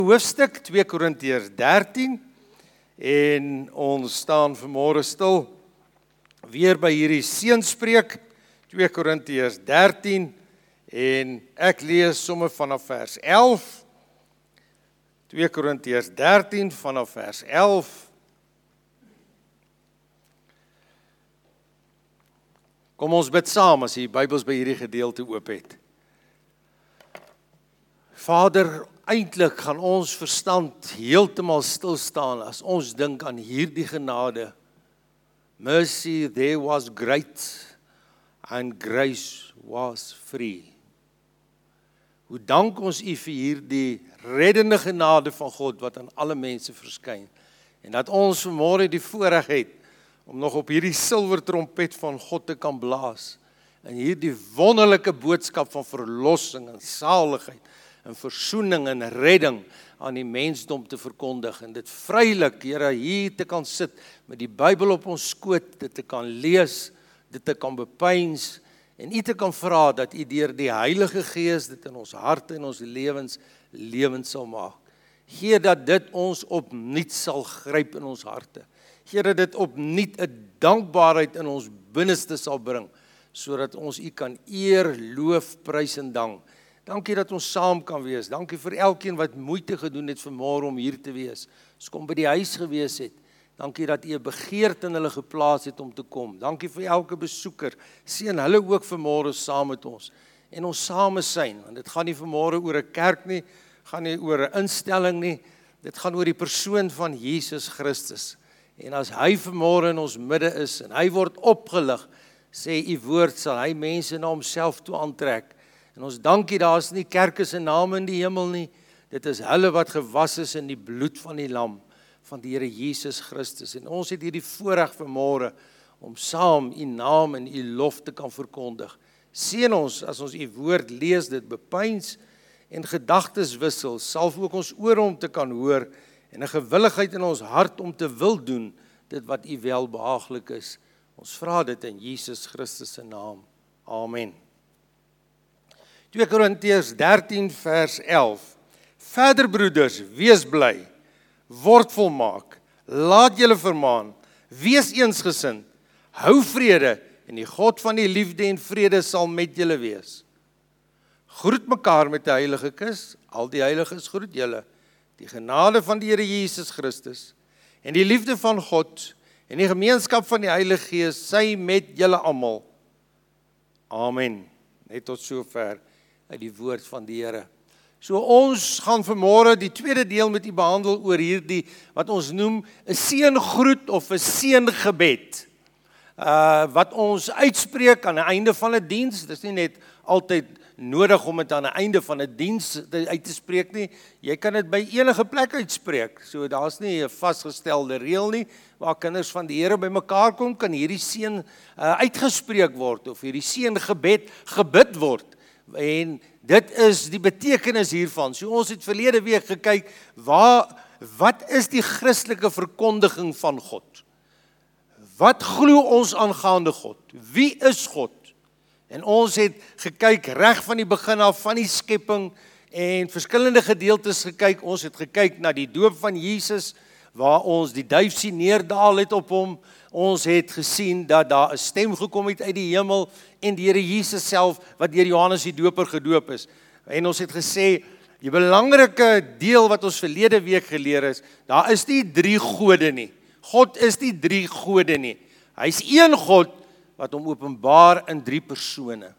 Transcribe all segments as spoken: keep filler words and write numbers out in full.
Hoofstuk twee Korintiërs dertien en ons staan vanmôre stil weer by hierdie seënspreek twee Korintiërs dertien en ek lees sommer vanaf vers elf. twee Korintiërs dertien vanaf vers elf. Kom ons bid saam as jy Bybels by hierdie gedeelte oop het. Vader, eintlik gaan ons verstand heeltemal stil staan as ons dink aan hierdie genade. Mercy there was great and grace was free. Hoe dank ons U vir hierdie reddende genade van God wat aan alle mense verskyn. En dat ons vanmôre die voorreg het om nog op hierdie silwer trompet van God te kan blaas. En hierdie wonderlike boodskap van verlossing en saligheid en versoening en redding aan die mensdom te verkondig. En dit vrylik, Here, hier te kan sit met die Bybel op ons skoot, dit te kan lees, dit te kan bepeins en U te kan vra dat U deur die Heilige Gees dit in ons harte en ons lewens lewend sal maak. Gee dat dit ons opnuut sal gryp in ons harte. Here, dit opnuut 'n dankbaarheid in ons binneste sal bring, sodat ons U kan eer, loof, prys en dank. Dankie dat ons saam kan wees. Dankie vir elkeen wat moeite gedoen het vanmôre om hier te wees. As kom by die huis gewees het. Dankie dat U 'n begeerte in hulle geplaas het om te kom. Dankie vir elke besoeker. Seën hulle ook vanmôre saam met ons. En ons samesyn, want dit gaan nie vanmôre oor 'n kerk nie, gaan nie oor 'n instelling nie. Dit gaan oor die persoon van Jesus Christus. En as hy vanmôre in ons midde is en hy word opgelig, sê U woord sal hy mense na homself toe aantrek. En ons dankie, daar is nie kerke se name in die hemel nie. Dit is hulle wat gewas is in die bloed van die lam, van die Here Jesus Christus. En ons het hierdie voorreg vanmôre om saam U naam en U lof te kan verkondig. Seën ons as ons U woord lees, dit bepeins en gedagtes wissel, salf ook ons ore om te kan hoor en 'n gewilligheid in ons hart om te wil doen dit wat U welbehaaglik is. Ons vra dit in Jesus Christus se naam. Amen. twee Korintiërs dertien vers elf. Verder broeders, wees bly, word volmaak, laat julle vermaan, wees eensgesind, hou vrede en die God van die liefde en vrede sal met julle wees. Groet mekaar met 'n heilige kus, al die heiliges groet julle. Die genade van die Here Jesus Christus en die liefde van God en die gemeenskap van die Heilige Gees sy met julle almal. Amen. Net tot sover uit die woord van die Here. So ons gaan vanmôre die tweede deel met U behandel oor hierdie wat ons noem 'n seëngroet of 'n seëngebed. Uh wat ons uitspreek aan die einde van 'n diens. Dis nie net altyd nodig om dit aan die einde van 'n diens uit te spreek nie. Jy kan dit by enige plek uitspreek. So daar's nie 'n vasgestelde reël nie. Waar kinders van die Here bymekaar kom, kan hierdie seën uh, uitgespreek word of hierdie seëngebed gebid word. En dit is die betekenis hiervan. So ons het verlede week gekyk, waar, wat is die Christelike verkondiging van God? Wat glo ons aangaande God? Wie is God? En ons het gekyk reg van die begin af, van die skepping en verskillende gedeeltes gekyk. Ons het gekyk na die doop van Jesus, waar ons die duif sien neerdaal het op hom. Ons het gesien dat daar 'n stem gekom het uit die hemel en die Here Jesus self wat deur Johannes die Doper gedoop is. En ons het gesê, die belangrike deel wat ons verlede week geleer is, daar is nie drie gode nie. God is nie drie gode nie. Hy's een God wat hom openbaar in drie persone.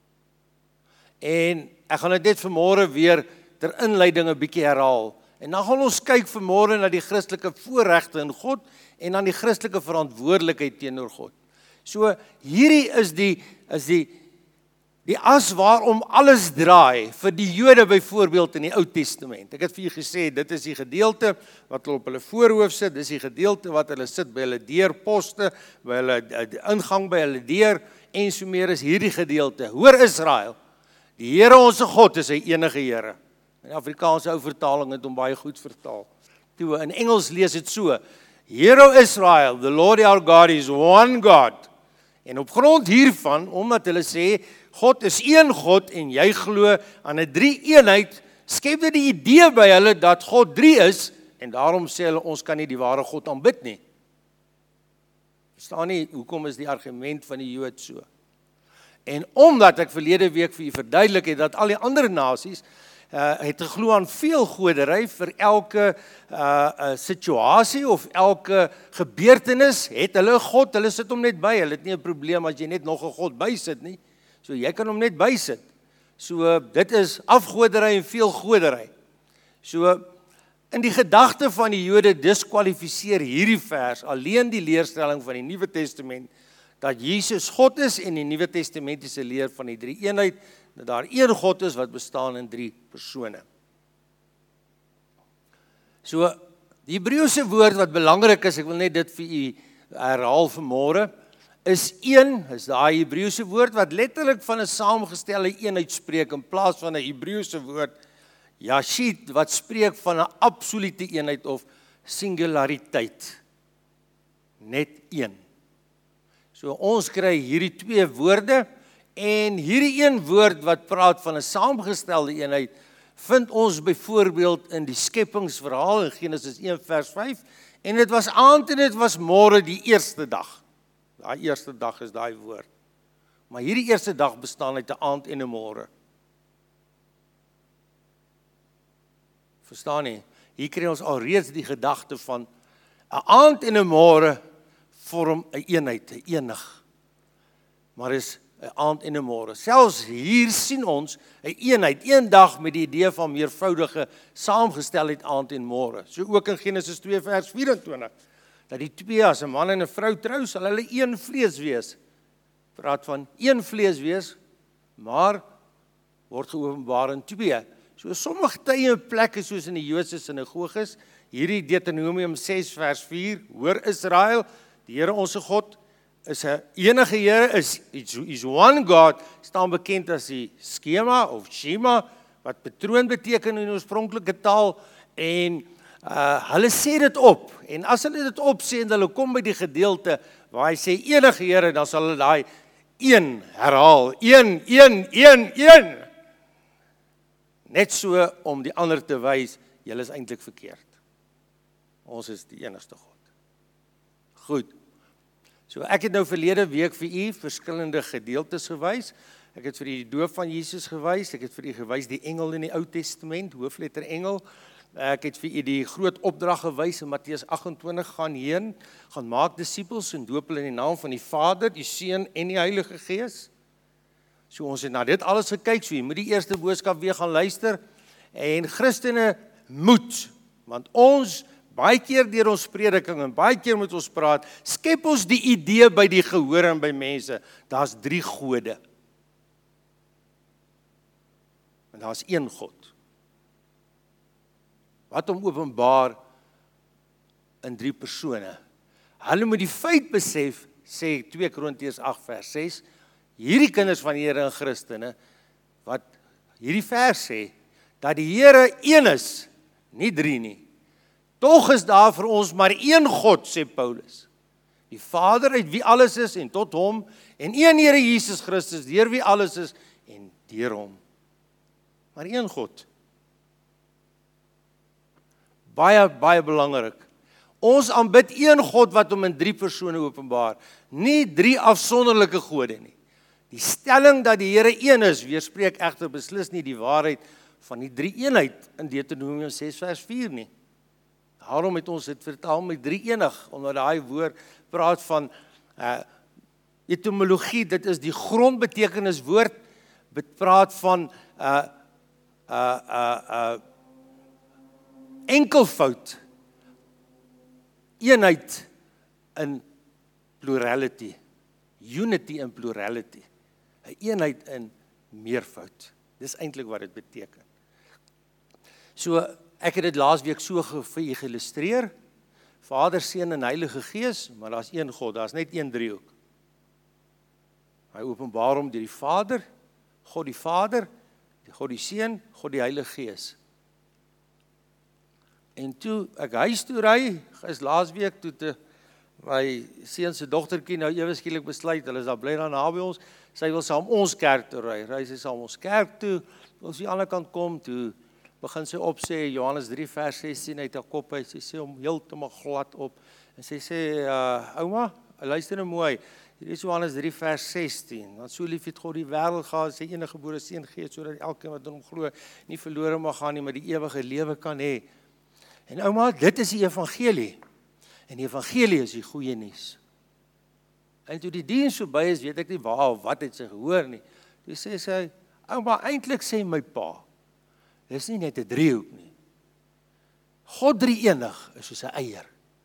En ek gaan dit net vanmôre weer ter inleiding 'n bietjie herhaal. En dan gaan ons kyk vanmôre na die Christelike voorregte in God en dan die Christelike verantwoordelikheid teenoor God. So hierdie is die is die die as waarom alles draai vir die Jode byvoorbeeld in die Ou Testament. Ek het vir julle gesê, dit is die gedeelte wat hulle op hulle voorhoof sit, dis die gedeelte wat hulle sit by hulle deurposte, by hulle die ingang by hulle deur en so meer is hierdie gedeelte. Hoor Israel, die Here ons God is hy enige Here. In die Afrikaanse ou vertaling het hom baie goed vertaal. Toe in Engels lees dit so: Hear O Israel, the Lord our God is one God. En op grond hiervan, omdat hulle sê God is een God en jy glo aan 'n drie eenheid, skep dit die idee by hulle dat God drie is, en daarom sê hulle, ons kan nie die ware God aanbid nie. Verstaan nie, hoekom is die argument van die Jood so? En omdat ek verlede week vir u verduidelik het, dat al die ander nasies, uh, het geglo aan veel godery vir elke uh, uh, situasie, of elke gebeurtenis, het hulle 'n God, hulle sit hom net by, hulle het nie 'n probleem as jy net nog 'n God bysit nie, so jy kan hom net bysit. So, uh, dit is afgodery en veel godery. So, in die gedagte van die Jode diskwalifiseer hierdie vers alleen die leerstelling van die Nuwe Testament, dat Jesus God is en die Nuwe Testamentiese leer van die drie eenheid, dat daar een God is wat bestaan in drie persone. So, die Hebreëse woord wat belangrik is, ek wil net dit vir u herhaal vanmôre, is een, is daai Hebreëse woord wat letterlik van 'n saamgestelde eenheid spreek, in plaas van 'n Hebreëse woord, Yashid, wat spreek van 'n absolute eenheid of singulariteit. Net een. So ons kry hierdie twee woorde, en hierdie een woord wat praat van 'n saamgestelde eenheid, vind ons byvoorbeeld in die skepingsverhaal in Genesis een vers vyf, en dit was aand en dit was môre die eerste dag. Daai eerste dag is daai woord. Maar hierdie eerste dag bestaan uit 'n aand en 'n môre. Verstaan nie? Hier kry ons alreeds die gedagte van 'n aand en 'n môre vorm 'n eenheid, 'n enig. Maar is 'n aand en 'n môre. Selfs hier sien ons 'n eenheid, een dag met die idee van meervoudige saamgestelheid aand en môre. So ook in Genesis twee vers vyf-en-twintig, dat die twee as 'n man en 'n vrou trou, sal hulle een vlees wees. Praat van een vlees wees, maar word geopenbaar in twee. So sommige tye en plekke soos in die Joodse sinagoges, hierdie Deuteronomium ses vers vier, hoor Israel, die Here ons God is 'n enige Here, is is one God, staan bekend as die skema of Shema, wat patroon beteken in oorspronklike taal, en uh, hulle sê dit op, en as hulle dit opsê en hulle kom by die gedeelte waar hy sê enige Here, dan sal hulle daai een herhaal, een, een, een, een. Net so om die ander te wys, julle is eintlik verkeerd. Ons is die enigste God. Goed. So ek het nou verlede week vir u verskillende gedeeltes gewys. Ek het vir u die doop van Jesus gewys, ek het vir u gewys die engel in die Ou Testament, hoofletter engel. Ek het vir u die groot opdrag gewys in Matteus agt en twintig, gaan heen, gaan maak disippels en doop hulle in die naam van die Vader, die Seun en die Heilige Gees. So ons het na dit alles gekyk, so jy moet die eerste boodskap weer gaan luister, en Christene moet, want ons, baie keer deur ons prediking, en baie keer met ons praat, skep ons die idee by die gehoor en by mense, daar's drie gode. En daar's een God. Wat hom openbaar in drie persone. Hulle moet die feit besef, sê twee Korintiërs agt vers ses, hierdie kinders van die Here en Christene, wat hierdie vers sê, dat die Here een is, nie drie nie. Tog is daar vir ons maar een God, sê Paulus. Die Vader uit wie alles is en tot hom, en een Here Jesus Christus, deur wie alles is en deur hom. Maar een God. Baie, baie belangrik. Ons aanbid een God wat hom in drie persone openbaar, nie drie afsonderlike gode nie. Die stelling dat die Here een is, weerspreek egter beslis nie die waarheid van die drie eenheid in Deuteronomium ses vers vier nie. Daarom het ons dit vertaal met drie enig, omdat daai woord praat van uh, etymologie, dit is die grondbetekenis woord, dit praat van uh, uh, uh, uh, enkelvoud, eenheid in plurality, unity in plurality, 'n eenheid in meervoud. Dis eintlik wat dit beteken. So, ek het dit laas week so vir u geillustreer, Vader, Seun en Heilige Gees, maar daar's een God, daar's net een driehoek. Hy openbaar hom deur die Vader, God die Vader, God die Seun, God die Heilige Gees. En toe ek huis toe ry, is laas week toe te my seun se dogtertjie nou ewe skielik besluit, hulle is daar bly daar naby ons, sy wil saam ons kerk toe ry, ry sy saam ons kerk toe, wil sy aan die ander kant kom toe, begin sy opsê, Johannes drie vers sestien uit haar kop uit, sy sê hom heeltemal glad op, en sy sê, uh, ouma, luister nou mooi, hier is Johannes drie vers sestien, want so lief het God die wêreld gehad, sy enige gebore seun gee, sodat elkeen wat in hom glo, nie verlore mag gaan nie, maar die ewige lewe kan hê. En ouma, dit is die evangelie, en die evangelie is die goeie nuus. En toe die diens verby is, weet ek nie waar of wat het sy gehoor nie, toe sê sy, ouma, eintlik sê my pa, dis nie net 'n driehoek nie. God drie enig is soos 'n eier.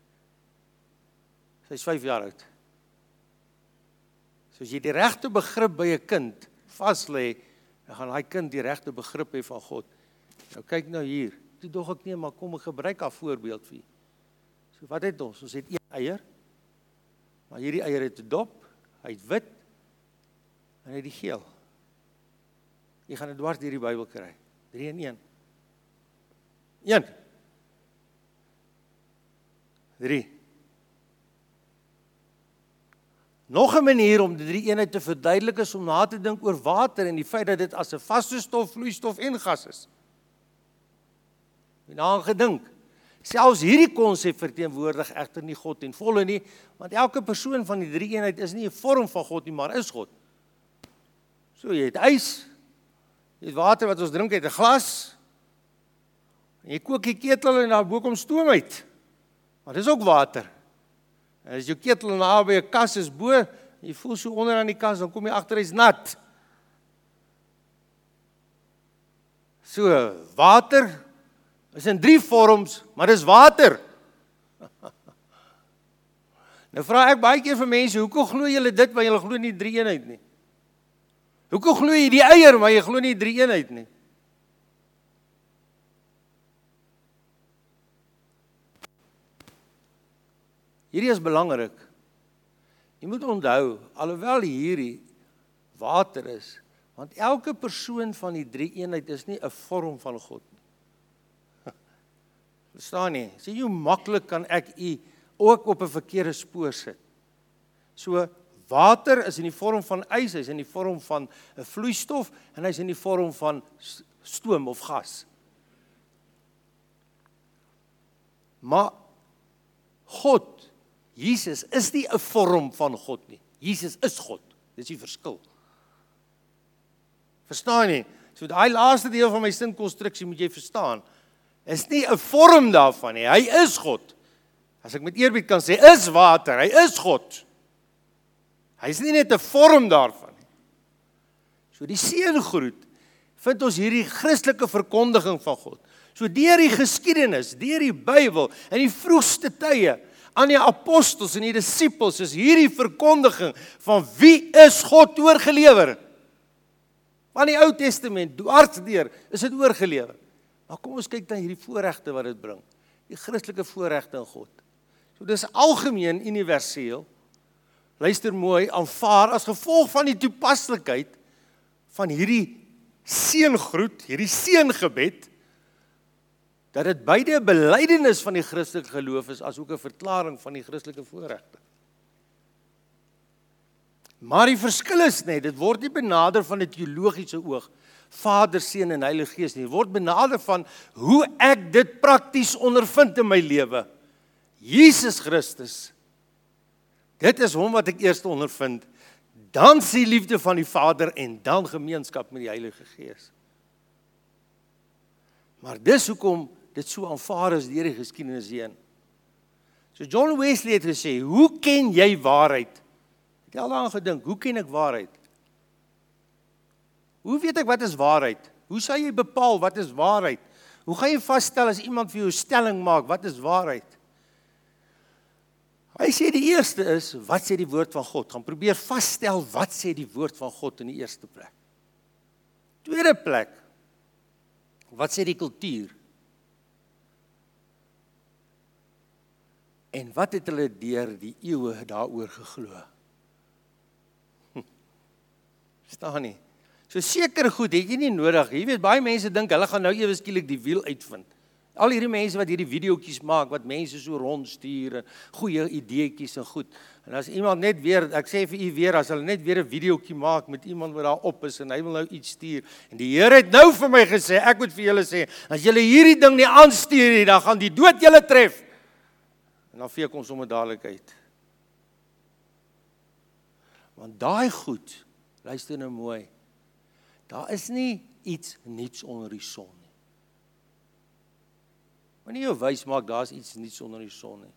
Sy is vyf jaar oud. So as jy die regte begrip by 'n kind vaslê, dan gaan daai kind die regte begrip hê van God. Nou kyk nou hier, toe dog ek nie, maar kom ek gebruik as voorbeeld vir. So wat het ons? Ons het een eier, maar hierdie eier het 'n dop, hy het wit en hy het die geel. Jy gaan dit dwars deur die Bybel kry. drie in een. een. drie. Nog 'n manier om die drie eenheid te verduidelik is om na te dink oor water en die feit dat dit as 'n vaste stof, vloeistof en gas is. En daaraan gedink. Selfs hierdie konsep verteenwoordig egter nie God ten volle nie, want elke persoon van die drie eenheid is nie 'n vorm van God nie, maar is God. So jy het ys, jy het water wat ons drink uit 'n glas, en jy kook die ketel en daar bo kom stoom uit, maar dis ook water. En as jou ketel naby 'n kas is bo, en jy voel so onder aan die kas, dan kom jy agter hy's nat. So, water is in drie vorms, maar dis water. Nou vra ek baie keer vir mense, hoekom glo julle dit, maar julle glo nie drie eenheid nie? Hoekom glo jy die eier, maar jy glo nie drie eenheid nie? Hierdie is belangrik. Jy moet onthou, alhoewel hierdie water is, want elke persoon van die drie eenheid is nie 'n vorm van God nie. Verstaan nie? Sien hoe maklik kan ek u ook op 'n verkeerde spoor sit. So, water is in die vorm van ys, hy's in die vorm van 'n vloeistof, en hy's in die vorm van stoom of gas. Maar God, Jesus is nie 'n vorm van God nie. Jesus is God. Dis die verskil. Verstaan nie? So daai laaste deel van my sinkonstruksie moet jy verstaan. Is nie 'n vorm daarvan nie. Hy is God. As ek met eerbied kan sê, is water. Hy is God. Hy is nie net 'n vorm daarvan nie. So die seëngroet vind ons hierdie Christelike verkondiging van God. So deur die geskiedenis, deur die Bybel, in die vroegste tye, aan die apostels en die disippels is hierdie verkondiging van wie is God oorgelewer. Van die Ou Testament, dwarsdeur, is dit oorgelewer. Maar kom ons kyk na hierdie voorregte wat dit bring. Die Christelike voorregte in God. So dis algemeen universeel, luister mooi, aanvaar as gevolg van die toepaslikheid van hierdie seëngroet, hierdie seëngebed, dat dit beide 'n belydenis van die Christelike geloof is, as ook 'n verklaring van die Christelike voorregte. Maar die verskil is net, dit word nie benader van 'n teologiese oog, Vader, Seun en Heilige Gees nie. Dit word benader van hoe ek dit prakties ondervind in my lewe. Jesus Christus, dit is hom wat ek eers ondervind, dan die liefde van die Vader en dan gemeenskap met die Heilige Gees. Maar dis hoekom dit so aanvaar is deur die geskiedenis heen. So John Wesley het gesê, hoe ken jy waarheid? Ek het al daaraan gedink, hoe ken ek waarheid? Hoe weet ek wat is waarheid? Hoe sal jy bepaal wat is waarheid? Hoe gaan jy vasstel as iemand vir jou 'n stelling maak, wat is waarheid? Hy sê die eerste is, wat sê die woord van God? Gaan probeer vasstel, wat sê die woord van God in die eerste plek. Tweede plek, wat sê die kultuur? En wat het hulle deur die eeue daaroor geglo? Verstaan nie? So sekere goed het jy nie nodig. Jy weet, baie mense dink, hulle gaan nou ewe skielik die wiel uitvind. Al hierdie mense wat hierdie videoetjies maak, wat mense so rondstuur, en goeie ideetjies en goed. En as iemand net weer, ek sê vir u weer, as hulle net weer 'n videoetjie maak met iemand wat daar op is en hy wil nou iets stuur. En die Here het nou vir my gesê, ek moet vir julle sê, as julle hierdie ding nie aanstuur nie, dan gaan die dood julle tref. En dan veek ons sommer dadelik uit. Want daai goed, luister nou mooi, daar is nie iets niets onder die son nie. Wanneer jou wys maak, daar is iets niets onder die son nie.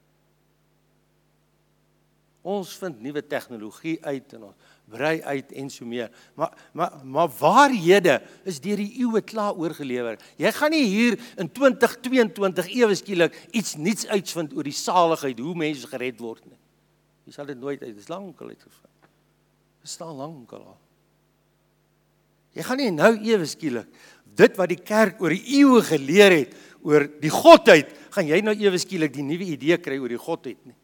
Ons vind nuwe tegnologie uit en ons brei uit en so meer. Maar, maar, maar waarhede is deur die eeue klaar oorgelewer. Jy gaan nie hier in twintig tweeëntwintig ewe skielik iets niets uitvind oor die saligheid, hoe mense gered word nie. Jy sal dit nooit uit, dit is lankal uitgevind. Dit staan lankal al. Jy gaan nie nou ewe skielik, dit wat die kerk oor die eeue geleer het, oor die godheid, gaan jy nou ewe skielik die nuwe idee kry oor die godheid nie.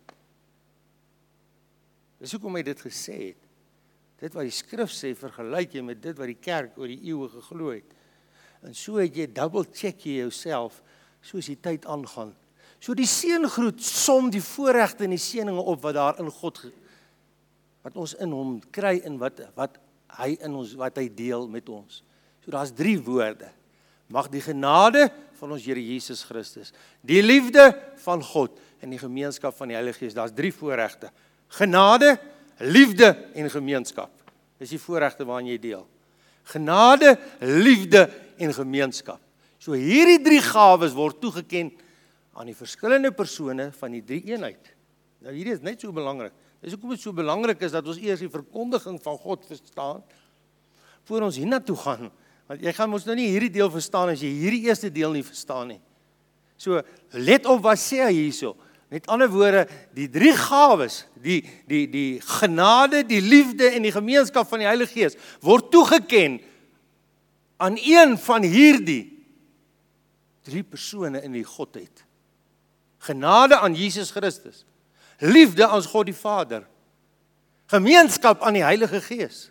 Dis hoekom hy dit gesê het. Dit wat die skrif sê, vergelyk jy met dit wat die kerk oor die eeue geglo het. En so het jy double check jy jouself, soos die tyd aangaan. So die seëngroet som die voorregte en die seëninge op wat daar in God, wat ons in hom kry en wat, wat hy in ons, wat hy deel met ons. So daar's drie woorde. Mag die genade van ons Here Jesus Christus, die liefde van God en die gemeenskap van die Heilige Gees, daar's drie voorregte. Genade, liefde en gemeenskap. Dis die voorregte waarin jy deel. Genade, liefde en gemeenskap. So hierdie drie gawes word toegeken aan die verskillende persone van die drie eenheid. Nou hierdie is net so belangrik. Dis hoekom dit so belangrik is dat ons eers die verkondiging van God verstaan, voor ons hiernatoe gaan. Want jy gaan ons nou nie hierdie deel verstaan as jy hierdie eerste deel nie verstaan nie. So, let op wat sê hy hierso. Met ander woorde, die drie gawes, die, die, die genade, die liefde en die gemeenskap van die Heilige Gees, word toegeken aan een van hierdie drie persone in die Godheid. Genade aan Jesus Christus, liefde aan God die Vader, gemeenskap aan die Heilige Gees.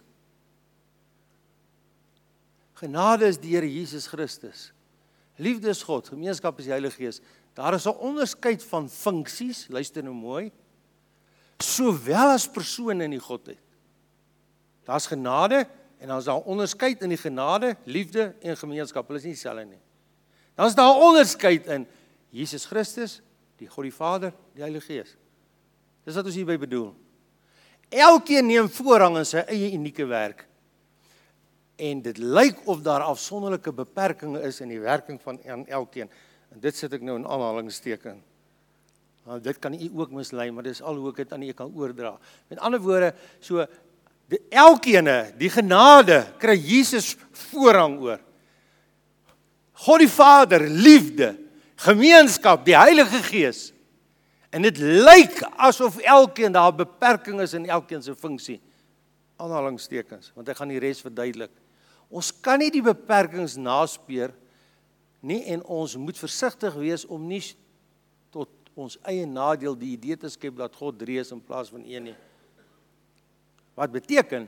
Genade is die Here Jesus Christus, liefde is God, gemeenskap is die Heilige Gees. Daar is 'n onderskeid van funksies, luister nou mooi, sowel as persone in die Godheid. Daar's genade en dan is daar 'n onderskeid in die genade, liefde en gemeenskap. Hulle is nie dieselfde nie. Dan is daar 'n onderskeid in Jesus Christus, die God die Vader, die Heilige Gees. Dis wat ons hierby bedoel. Elkeen neem voorrang in sy eie unieke werk. En dit lyk of daar afsonderlike beperkings is in die werking van elkeen. En dit sit ek nou in aanhalingsteken. Nou, dit kan u ook mislei, maar dis al hoe ek dit aan u kan oordra. Met ander woorde, so die, elkeen, die genade, kry Jesus voorrang oor. God die Vader, liefde, gemeenskap, die Heilige Gees. En dit lyk asof elkeen daar beperking is in elkeen se funksie. Aanhalingstekens, want ek gaan die res verduidelik. Ons kan nie die beperkings naspeur nie, en ons moet versigtig wees om nie tot ons eie nadeel die idee te skep dat God drie is in plaas van een nie. Wat beteken?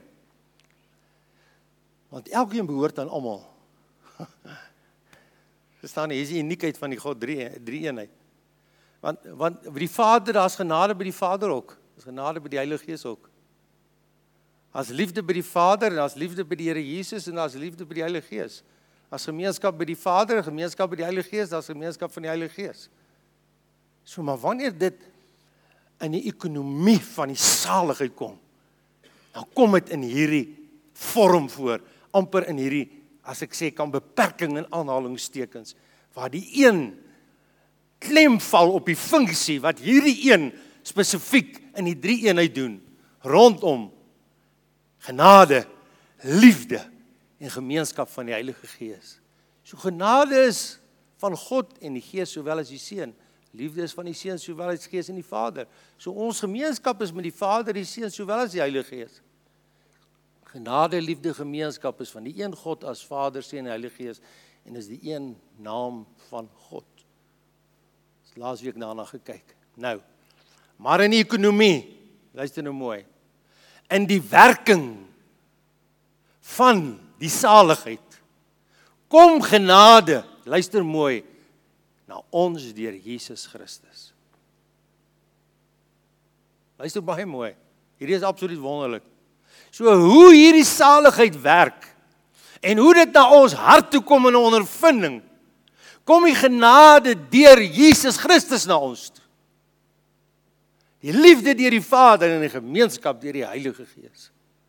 Want elkeen behoort aan almal. Verstaan jy, hier is die uniekheid van die God drie, drie eenheid. Want, want by die Vader, daar is genade by die Vader ook. Daar is genade by die Heilige Gees ook. As liefde by die Vader, en as liefde by die Here Jesus, en as liefde by die Heilige Gees. As gemeenskap by die Vader, gemeenskap by die Heilige Gees, as gemeenskap van die Heilige Gees. So, maar wanneer dit in die ekonomie van die saligheid kom, dan kom dit in hierdie vorm voor, amper in hierdie, as ek sê, kan beperking en aanhalingstekens, waar die een klem val op die funksie, wat hierdie een spesifiek in die drie eenheid doen, rondom genade, liefde en gemeenskap van die Heilige Gees. So genade is van God en die Gees sowel as die Seun. Liefde is van die Seun sowel as die Gees en die Vader. So ons gemeenskap is met die Vader, die Seun sowel as die Heilige Gees. Genade, liefde, gemeenskap is van die een God as Vader, Seun en Heilige Gees en is die een naam van God. Ons laasweek daarna gekyk. Nou, maar in die ekonomie, luister nou mooi, in die werking van die saligheid, kom genade, luister mooi, na ons deur Jesus Christus. Luister baie mooi. Hierdie is absoluut wonderlik. So hoe hierdie saligheid werk en hoe dit na ons hart toe kom in 'n ondervinding, kom die genade deur Jesus Christus na ons toe. Die liefde deur die Vader en die gemeenskap deur die Heilige Gees.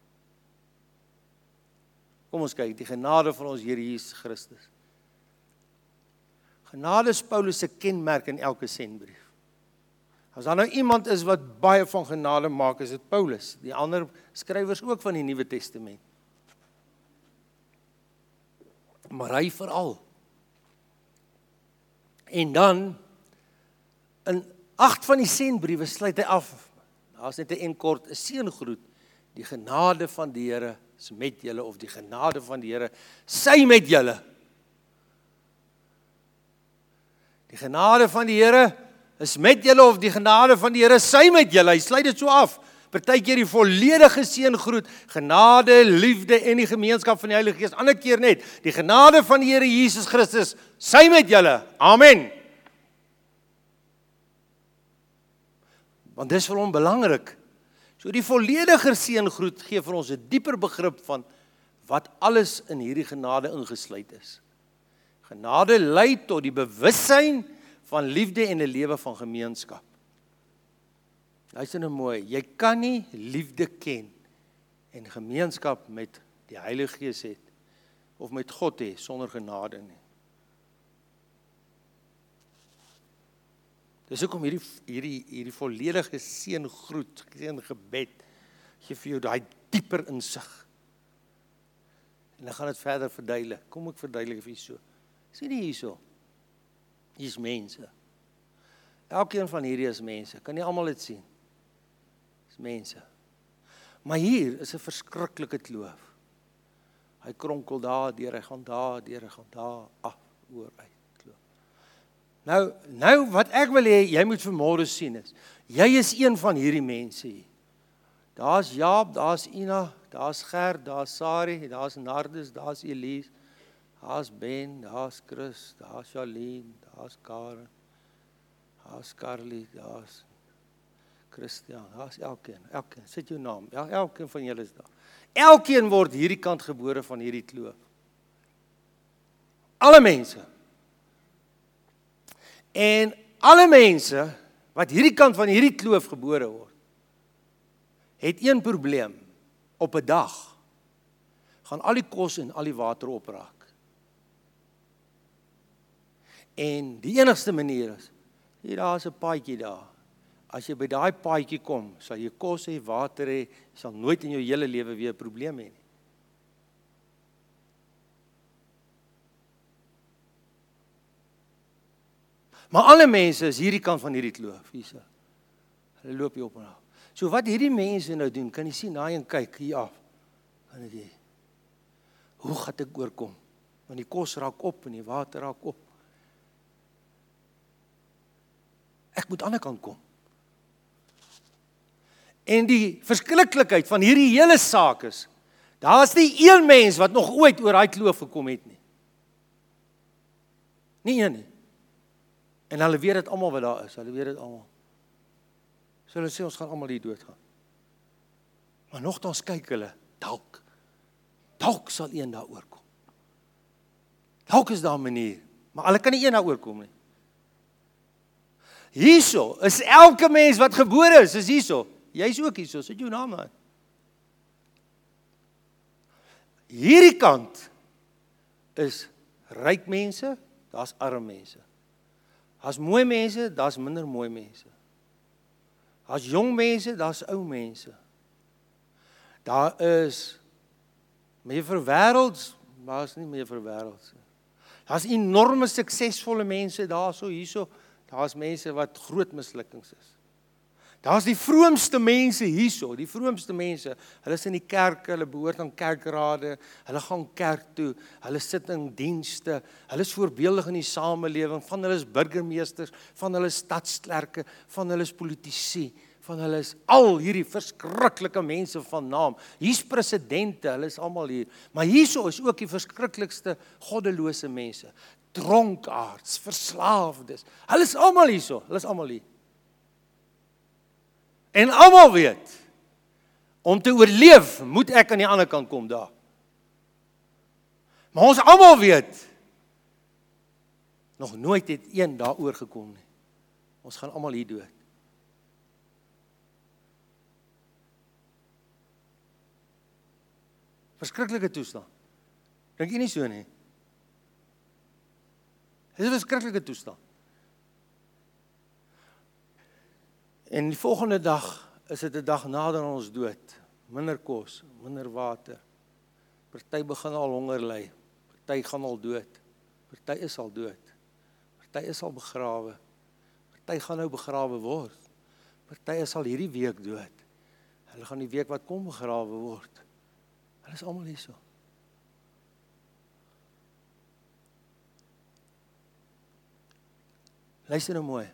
Kom ons kyk, die genade van ons Here Jesus Christus. Genade is Paulus se kenmerk in elke sendbrief. As daar nou iemand is wat baie van genade maak, is dit Paulus. Die ander skrywers ook van die Nuwe Testament. Maar hy veral. En dan, in agt van die sendbriewe sluit hy af. Daar's net 'n en kort, 'n seëngroet. Die genade van die Here is met julle, of die genade van die Here sy met julle. Die genade van die Here is met julle, of die genade van die Here sy met julle. Hy sluit dit so af. Partykeer die volledige seëngroet, genade, liefde en die gemeenskap van die Heilige Gees. Ander keer net, die genade van die Here Jesus Christus sy met julle. Amen. Want dis vir hom belangrik. So die volledige seëngroet gee vir ons 'n dieper begrip van wat alles in hierdie genade ingesluit is. Genade lei tot die bewussyn van liefde en 'n lewe van gemeenskap. Luister nou mooi, jy kan nie liefde ken en gemeenskap met die Heilige Gees het of met God hê sonder genade nie. Dis hoekom hierdie hierdie hierdie volledige seëngroet, seëngebed gee vir jou daai dieper insig. En dan gaan dit verder verduidelik. Kom ek verduidelik vir julle so. Sien jy hierso? Hier's mense. Elkeen van hierdie is mense. Kan nie almal dit sien? Dis mense. Maar hier is 'n verskriklike kloof. Hy kronkel daar deur, hy gaan daar deur, hy gaan daar af oor uit. Nou, nou wat ek wil hê, jy moet vanmôre sien is, jy is een van hierdie mense hier. Daar's Jaap, daar's Ina, daar's Gert, daar's Sari, daar's Nardus, daar's Elise, daar's Ben, daar's Chris, daar's Charlene, daar's Karen, daar's Carly, daar's Christian, daar's elkeen, elkeen, sit jou naam, ja, elkeen van julle is daar. Elkeen word hierdie kant gebore van hierdie kloof. Alle mense. En alle mense wat hierdie kant van hierdie kloof gebore word, het een probleem. Op 'n dag gaan al die kos en al die water opraak. En die enigste manier is, hier daar is 'n paadjie daar. As jy by daai paadjie kom, sal jy kos hê, water hê, jy sal nooit in jou hele lewe weer 'n probleem hê nie. Maar alle mense is hierdie kant van hierdie kloof, hierso. Hulle loop hier op en af. So wat hierdie mense nou doen, kan jy sien, naai en kyk hier af. Kan jy, hoe gaan ek oorkom? Want die kos raak op en die water raak op. Ek moet aan die ander kant kom. En die verskriklikheid van hierdie hele saak is, daar is nie een mens wat nog ooit oor daai kloof gekom het nie. Nie een nie. En hulle weet dit almal wat daar is, hulle weet dit almal. So hulle sê, ons gaan almal hier doodgaan. Maar nogtans kyk hulle, dalk, dalk sal een daar oorkom. Dalk is daar 'n manier, maar hulle kan nie een daar oorkom nie. Hierso is elke mens wat gebore is, is hierso. Jy's ook hierso, sit jou naam aan. Hierdie kant is ryk mense, daar's arm mense. Daar's mooi mense, daar's minder mooi mense. Daar's jong mense, daar's ou mense. Daar is meer vir wêrelds, maar is nie meer vir wêrelds. Daar's enorme suksesvolle mense daarso hierso. Daar's mense wat groot mislukkings is. Daar's die vroomste mense hierso, die vroomste mense. Hulle is in die kerk, hulle behoort aan kerkrade, hulle gaan kerk toe, hulle sit in dienste, hulle is voorbeeldig in die samelewing, van hulle is burgemeesters, van hulle is stadsklerke, van hulle is politici, van hulle is al hierdie verskriklike mense van naam. Hier's presidente, hulle is almal hier. Maar hierso is ook die verskriklikste goddelose mense. dronkaards, verslaafdes. Hulle is almal hierso, hulle is almal hier. En almal weet, om te oorleef, moet ek aan die ander kant kom daar. Maar ons almal weet, nog nooit het een daaroor gekom nie. Ons gaan almal hier dood. Verskriklike toestand. Dink jy nie so nie? Dit is 'n verskriklike toestand. En die volgende dag is dit 'n dag nader aan ons dood. Minder kos, minder water. Party begin al honger ly. Party gaan al dood. Party is al dood. Party is al begrawe. Party gaan nou begrawe word. Party is al hierdie week dood. Hulle gaan die week wat kom begrawe word. Hulle is almal hier so. Luister nou mooi.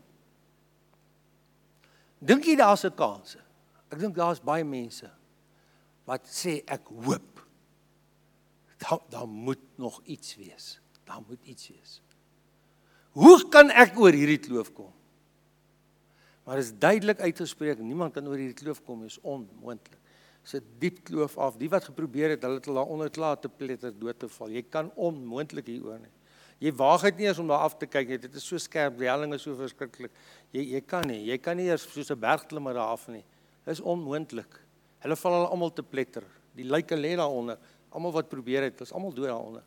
Dink jy daar's 'n kans? Ek dink daar's baie mense wat sê ek hoop. Daar, daar moet nog iets wees. Daar moet iets wees. Hoe kan ek oor hierdie kloof kom? Maar is duidelik uitgespreek, niemand kan oor hierdie kloof kom, is onmoontlik. Dis 'n diep kloof af. Die wat geprobeer het, hulle het al daaronder klaar te pletter dood te val. Jy kan onmoontlik hieroor nie. Jy waag dit nie eens om daar af te kyk nie. Dit is so skerp, die helling is so verskriklik. Jy jy kan nie, jy kan nie eers soos 'n bergklimmer daar af nie. Dit is onmoontlik. Hulle val al almal te pletter. Die lyke lê daaronder. Almal wat probeer het, is almal dood daaronder.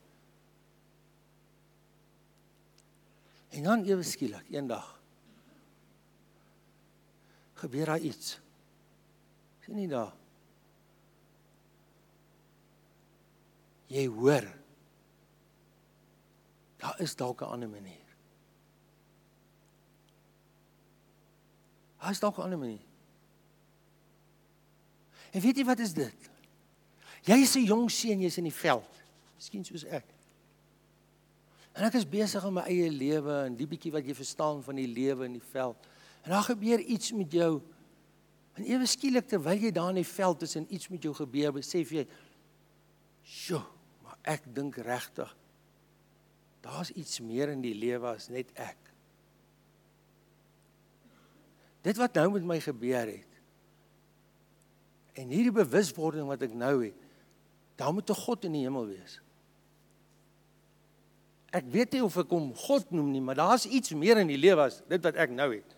En dan ewe skielik, eendag gebeur daar iets. Sien nie daar? Jy hoor, daar is dalk 'n ander manier. Daar is dalk 'n ander manier. En weet jy wat is dit? Jy is 'n jong seun, jy's in die veld, miskien soos ek. En ek is besig in my eie lewe en die bietjie wat jy verstaan van die lewe in die veld. En daar gebeur iets met jou. En ewe skielik terwyl jy daar in die veld is en iets met jou gebeur, besef jy, "Sjoe, maar ek dink regtig, daar's iets meer in die lewe as net ek." Dit wat nou met my gebeur het, en hierdie bewuswording wat ek nou het, daar moet 'n God in die hemel wees. Ek weet nie of ek hom God noem nie, maar daar's iets meer in die lewe as dit wat ek nou het.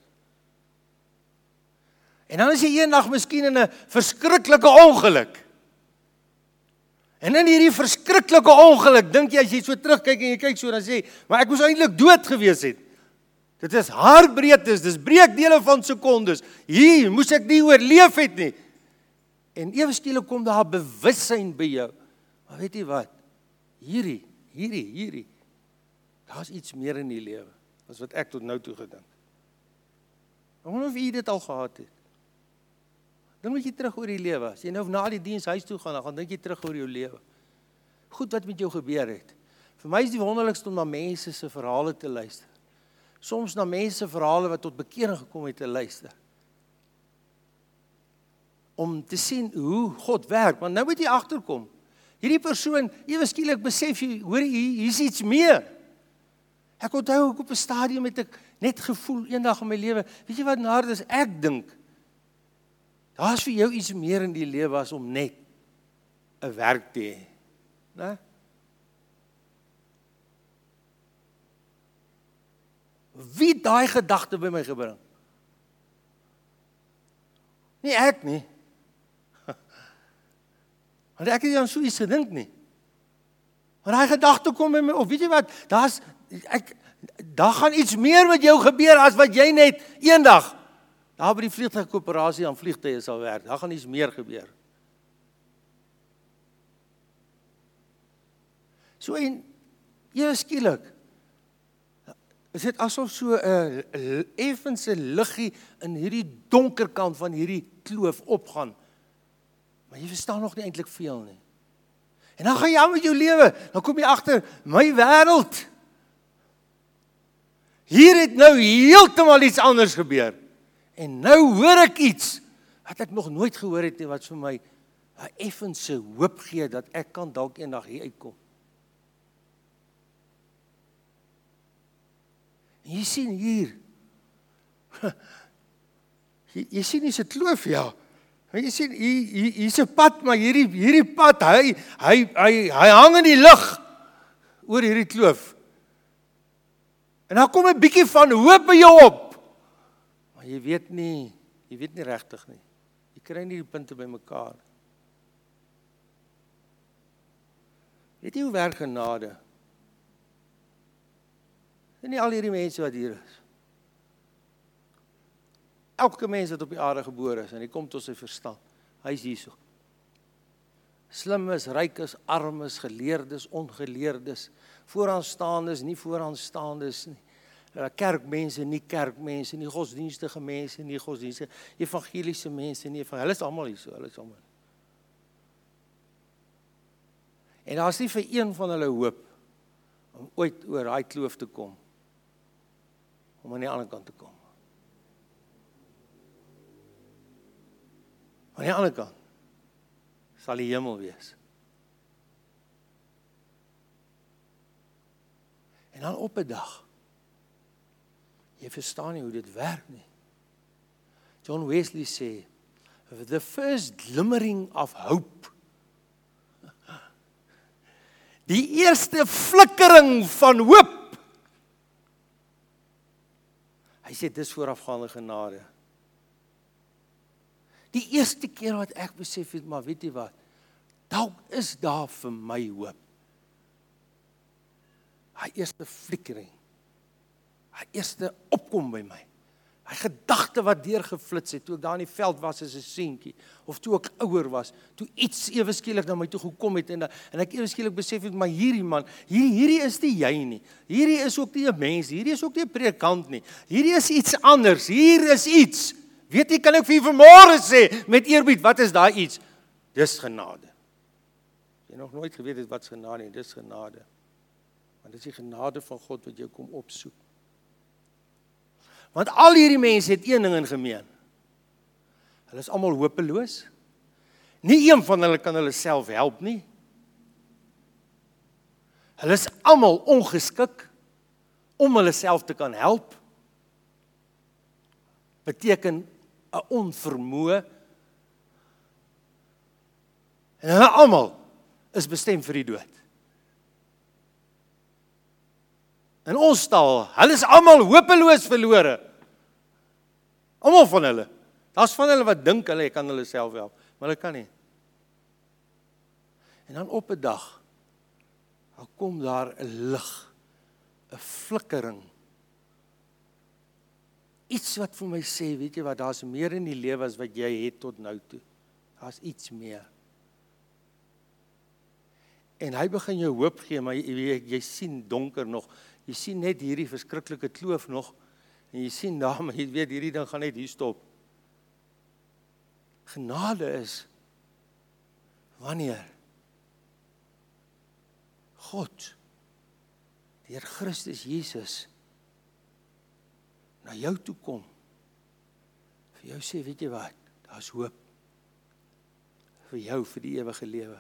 En dan is jy eendag miskien in 'n verskriklike ongeluk. En in hierdie verskriklike ongeluk, dink jy as jy so terugkyk en jy kyk so, dan sê jy, maar ek moes eintlik dood gewees het. Dit is haarbreedtes, dis breekdele van sekondes. Hier moes ek nie oorleef het nie. En ewe skielik kom daar bewussyn by jou. Maar weet jy wat? Hierdie, hierdie, hierdie. Daar's iets meer in die lewe as wat ek tot nou toe gedink. Ek wonder of jy dit al gehad het. Dan moet jy terug oor die lewe. As jy nou na die diens huis toe gaan, dan gaan dink jy terug oor jou lewe. Goed wat met jou gebeur het. Vir my is die wonderlikste om na mense se verhale te luister. Soms na mense se verhale wat tot bekering gekom het te luister. Om te sien hoe God werk, want nou moet jy agterkom. Hierdie persoon, ewe skielik besef jy, hoor hier, hier's iets meer. Ek onthou ek op 'n stadium het ek net gevoel eendag in my lewe, weet jy wat nou is, ek dink daar's vir jou iets meer in die lewe as om net 'n werk te hê, né? Wie het daai gedagte by my gebring? Nie ek nie. Want ek het nie aan so iets gedink nie. Maar daai gedagte kom by my op. Weet jy wat? Daar's ek daar gaan iets meer met jou gebeur as wat jy net eendag daar by die vliegtuigkoöperasie aan vliegtye sal werk. Daar gaan iets meer gebeur. So en ewe skielik is dit asof so 'n uh, effense liggie in hierdie donker kant van hierdie kloof opgaan. Maar jy verstaan nog nie eintlik veel nie. En dan gaan jy aan met jou lewe. Dan kom jy agter, my wêreld. Hier het nou heeltemal iets anders gebeur. En nou hoor ek iets wat ek nog nooit gehoor het nie, wat vir my 'n effense hoop gee dat ek kan dalk eendag hier uitkom. En jy sien hier, jy, jy sien hier's 'n kloof, ja. Jy sien, hier, hier, hier's 'n pad, maar hierdie, hierdie pad, hy, hy, hy, hy hang in die lug oor hierdie kloof. En dan kom 'n bietjie van hoop by jou op. Maar jy weet nie, jy weet nie regtig nie. Jy kry nie die punte by mekaar. Weet jy hoe werk genade? En nie al hierdie mense wat hier is. Elke mens wat op die aarde gebore is, en hy kom tot sy verstand. Hy is hierso. Slim is, ryk is, arm is, geleerdes, ongeleerdes, vooraanstaandes, nie vooraanstaandes nie. Kerkmense, nie kerkmense, nie godsdienstige mense, nie godsdienstige, evangeliese mense, nie, hulle is almal hierso, hulle is almal. En daar is nie vir een van hulle hoop om ooit oor daai kloof te kom, om aan die ander kant te kom. Aan die ander kant sal die hemel wees. En dan op 'n dag, jy verstaan nie hoe dit werk nie. John Wesley sê, the first glimmering of hope, die eerste flikkering van hoop. Hy sê, dis voorafgaande genade. Die eerste keer wat ek besef het, maar weet jy wat, dalk is daar vir my hoop. Hy eerste flikkering, hy eerste opkom by my, hy gedagte wat deurgeflits het, toe ek daar in die veld was as 'n seentjie, of toe ek ouer was, toe iets ewe skielik na my toe gekom het, en, en ek ewe skielik besef het, maar hierdie man, hierdie, hierdie is nie jy nie, hierdie is ook nie 'n mens, hierdie is ook nie 'n predikant nie, hierdie is iets anders, hier is iets. Weet jy, kan ek vir jy vanmôre sê, met eerbied, wat is daai iets? Dis genade. Jy nog nooit geweet het wat is genade nie, dis genade. Want dis die genade van God wat jou kom opsoek. Want al hierdie mense het een ding in gemeen. Hulle is almal hopeloos. Nie een van hulle kan hulle self help nie. Hulle is almal ongeskik om hulle self te kan help. Beteken 'n onvermoë. En hulle almal is bestem vir die dood. In ons taal, hulle is almal hopeloos verlore. Almal van hulle. Daar's van hulle wat dink hulle kan hulle self help, maar hulle kan nie. En dan op 'n dag, dan kom daar 'n lig, 'n flikkering. Iets wat vir my sê, weet jy wat, daar's meer in die lewe as wat jy het tot nou toe. Daar's iets meer. En hy begin jou hoop gee, maar jy, jy, jy sien donker nog. Jy sien net hierdie verskriklike kloof nog, en jy sien daar, maar jy weet, hierdie ding gaan net hier stop. Genade is, wanneer God, deur Christus Jesus, na jou toe kom, vir jou sê, weet jy wat, daar is hoop, vir jou, vir die ewige lewe.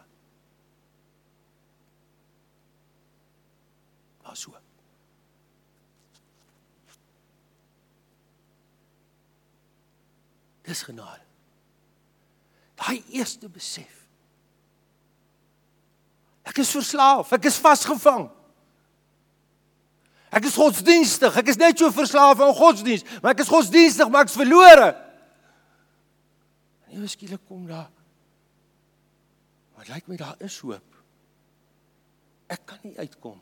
Daar is hoop. Dis genade. Daai eerste besef. Ek is verslaaf, ek is vasgevang. Ek is godsdienstig, ek is net so verslaaf aan godsdienst, maar ek is godsdienstig, maar ek is verlore. En ewe skielik kom daar, maar het lyk my daar is hoop. Ek kan nie uitkom.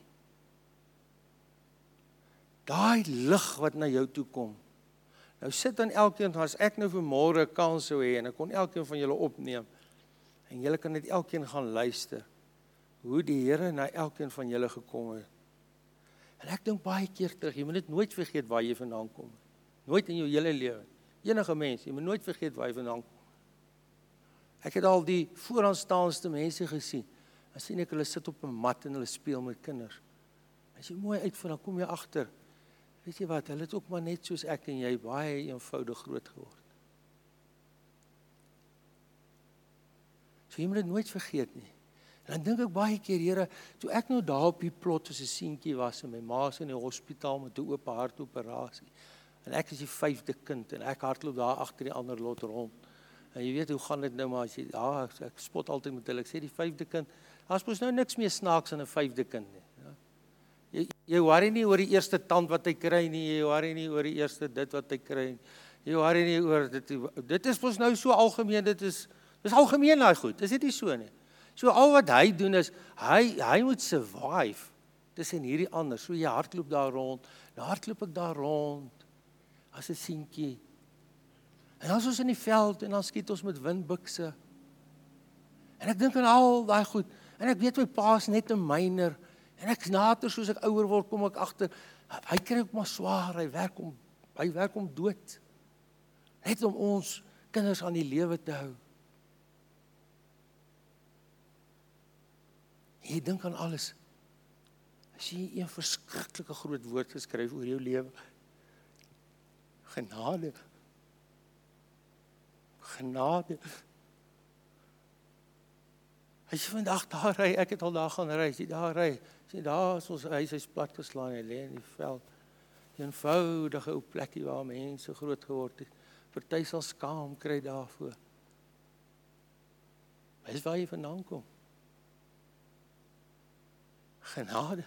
Daai lig wat na jou toe kom. Nou sit dan elkeen, as ek nou vanmôre 'n kans sou hê, en ek kon elkeen van julle opneem, en julle kan net elkeen gaan luister, hoe die Here na elkeen van julle gekom het. En ek dink baie keer terug, jy moet net nooit vergeet waar jy vandaan kom. Nooit in jou hele lewe. Enige mens, jy moet nooit vergeet waar jy vandaan kom. Ek het al die vooraanstaandste mense gesien. Dan sien ek hulle sit op 'n mat en hulle speel met kinders. As jy mooi uitvind, dan kom jy agter. Weet jy wat, hulle het ook maar net soos ek en jy baie eenvoudig groot geword. So jy moet dit nooit vergeet nie. En dan dink ek baie keer, Here, toe ek nou daar op die plot as 'n seentjie was en my ma is in die hospitaal met 'n oop hartoperasie. En ek is die vyfde kind en ek hardloop daar agter die ander lot rond. En jy weet hoe gaan dit nou maar as jy ja, ek, ek spot altyd met hulle. Ek sê die vyfde kind, daar's mos nou niks meer snaaks aan 'n vyfde kind nie. Ja. Jy jy worry nie oor die eerste tand wat hy kry nie, jy worry nie oor die eerste dit wat hy kry nie. Jy worry nie oor dit dit is mos nou so algemeen, dit is dis algemeen daai goed. Is dit nie so nie? So al wat hy doen is hy hy moet survive tussen hierdie ander. So jy hardloop daar rond, nou hardloop ek daar rond as 'n seentjie. En dan is ons in die veld en dan skiet ons met windbukse. En ek dink aan al daai goed. En ek weet my pa's net 'n myner. En ek later soos ek ouer word kom ek agter, hy kry ook maar swaar, hy werk om hy werk om dood. Net om ons kinders aan die lewe te hou. Jy dink aan alles. As jy een verskriklike groot woord geskryf oor jou lewe. Genade. Genade. As jy vandag daar ry, ek het al daar gaan ry, as jy daar ry, as jy daar is ons huis, hy's plat geslaan, hy lê in die veld. 'n Eenvoudige ou plekkie waar mense groot geword het. Party sal skaam kry daarvoor. Dis waar jy vandaan kom. Genade.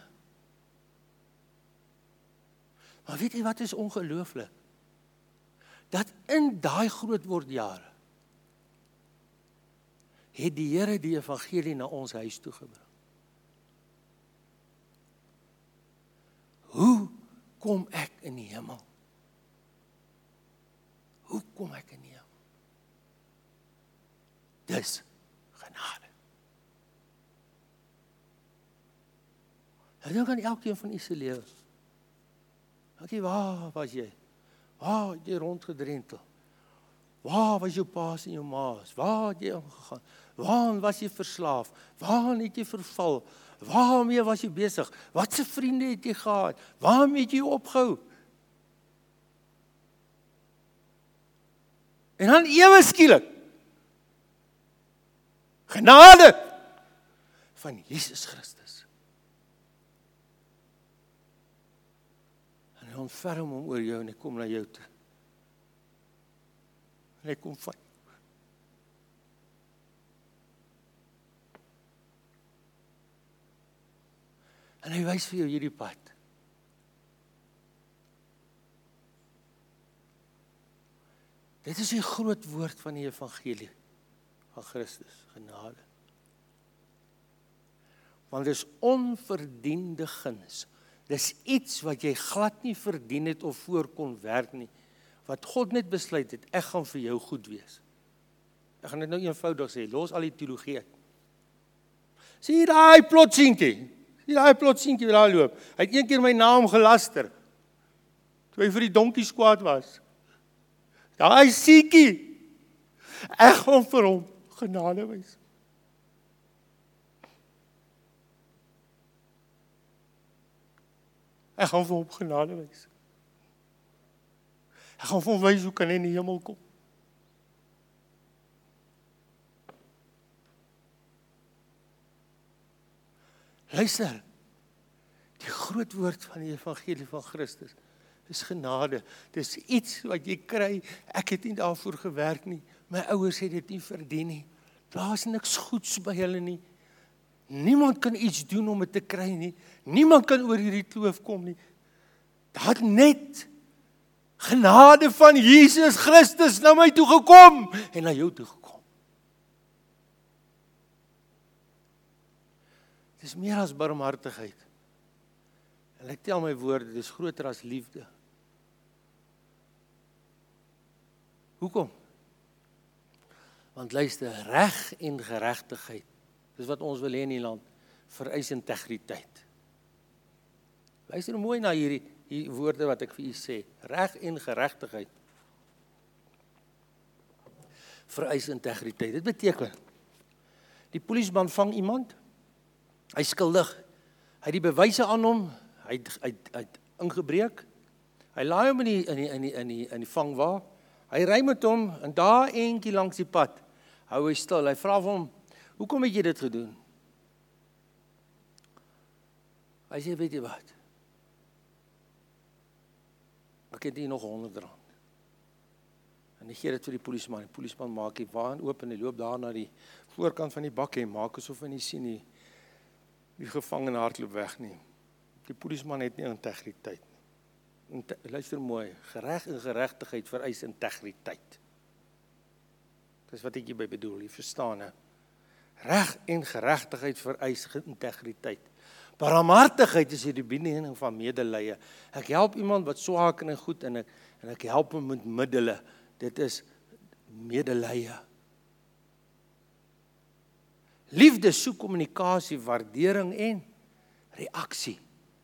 Maar weet jy wat is ongelooflik? Dat in daai groot word jare het die Here die evangelie na ons huis toe gebring. Hoe kom ek in die hemel? Hoe kom ek in die hemel? Dis genade. Ek dink aan elkeen van u se lewe. Dankie, waar was jy? Waar het jy rondgedrentel? Waar was jou pa's en jou ma's? Waar het jy ingegaan? Waar was jy verslaaf? Waar het jy verval? Waarmee was jy besig? Watse vriende het jy gehad? Waarmee het jy opgehou? En dan ewe skielik genade van Jesus Christus. En hy ontferm hom oor jou en hy kom na jou toe. En hy kom van jou. En hy wys vir jou hierdie pad. Dit is die groot woord van die evangelie van Christus, genade. Want dit is onverdiende guns. Dis iets wat jy glad nie verdien het of voor kon werk nie. Wat God net besluit het, ek gaan vir jou goed wees. Ek gaan dit nou eenvoudig sê, los al die teologie uit. Sien daai plotsientjie, sien daai plotsientjie wat daar loop. Hy het een keer my naam gelaster, toe hy vir die donkies kwaad was. Daai siekie, ek gaan vir hom genade wys. Ek gaan vir hom genade wys. Ek gaan vir hom wys hoe kan hy in die hemel kom. Luister, die groot woord van die evangelie van Christus is genade. Dis iets wat jy kry, ek het nie daarvoor gewerk nie, my ouers het dit nie verdien nie, daar is niks goeds by hulle nie, niemand kan iets doen om dit te kry nie, niemand kan oor hierdie kloof kom nie, daar het net genade van Jesus Christus na my toe gekom, en na jou toe gekom. Het is meer as barmhartigheid, en ek tel my woorde, dit is groter as liefde. Hoekom? Want luister, reg en geregtigheid, dis wat ons wil hê in die land, vereis integriteit. Luister mooi na hierdie, hierdie woorde wat ek vir u sê, reg en geregtigheid, vereis integriteit. Dit beteken, die polisieman vang iemand, hy is skuldig, hy het die bewyse aan hom, hy het, hy het, hy het ingebreek, hy laai hom in die, in die, in die, in die, in die vangwa, hy ry met hom, en daar eentjie langs die pad, hou hy stil, hy vra vir hom, hoekom het jy dit gedoen? Hy sê, weet jy wat? Ek het hier nog honderd rand. En hy gee dit vir die polisieman. Die polisieman maak die waan oop en hy loop daar na die voorkant van die bak en maak asof hy nie sien nie. Die gevangene hardloop weg nie. Die polisieman het nie integriteit nie. Luister mooi, gereg en geregtigheid vereis integriteit. Dis wat ek hierby bedoel, jy verstaan hè. Reg en geregtigheid vereis integriteit. Barmhartigheid is die bediening van medelee. Ek help iemand wat swak en goed en ek en ek help hom met middele. Dit is medelee. Liefde soek kommunikasie, waardering en reaksie.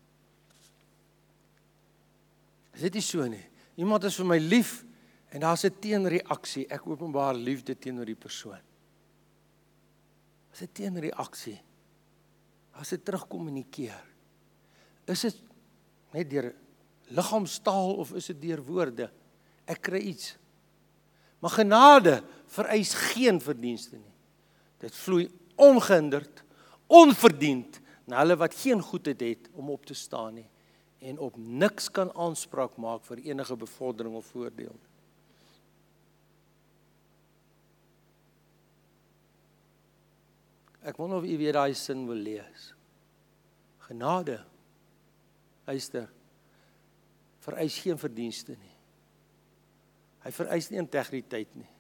Is dit nie so nie? Iemand is vir my lief en daar's 'n teenreaksie. Ek openbaar liefde teenoor die persoon. As 'n teenreaksie. As dit terugkommunikeer. Is dit net deur liggaamstaal of is dit deur woorde? Ek kry iets. Maar genade vereis geen verdienste nie. Dit vloei ongehinderd, onverdiend na hulle wat geen goedheid het om op te staan nie en op niks kan aanspraak maak vir enige bevordering of voordeel. Ek wonder of u weer daai sin wil lees. Genade, luister, vereis geen verdienste nie. Hy vereis nie integriteit nie.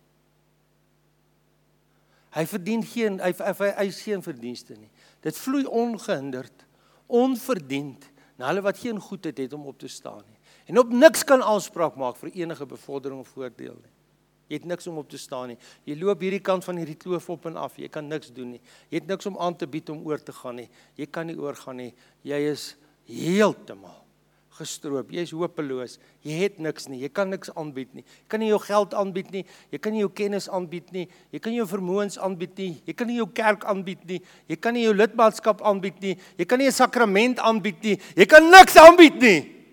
Hy verdien geen, hy, hy vereis geen verdienste nie. Dit vloei ongehinderd, onverdiend, na hulle wat geen goedheid het om op te staan nie. En op niks kan aanspraak maak vir enige bevordering of voordeel nie. Jy het niks om op te staan nie. Jy loop hierdie kant van hierdie kloof op en af. Jy kan niks doen nie. Jy het niks om aan te bied om oor te gaan nie. Jy kan nie oorgaan nie. Jy is heeltemal gestroop. Jy is hopeloos. Jy het niks nie. Jy kan niks aanbied nie. Jy kan nie jou geld aanbied nie. Jy kan nie jou kennis aanbied nie. Jy kan nie jou vermoëns aanbied nie. Jy kan nie jou kerk aanbied nie. Jy kan nie jou lidmaatskap aanbied nie. Jy kan nie 'n sakrament aanbied nie. Jy kan niks aanbied nie.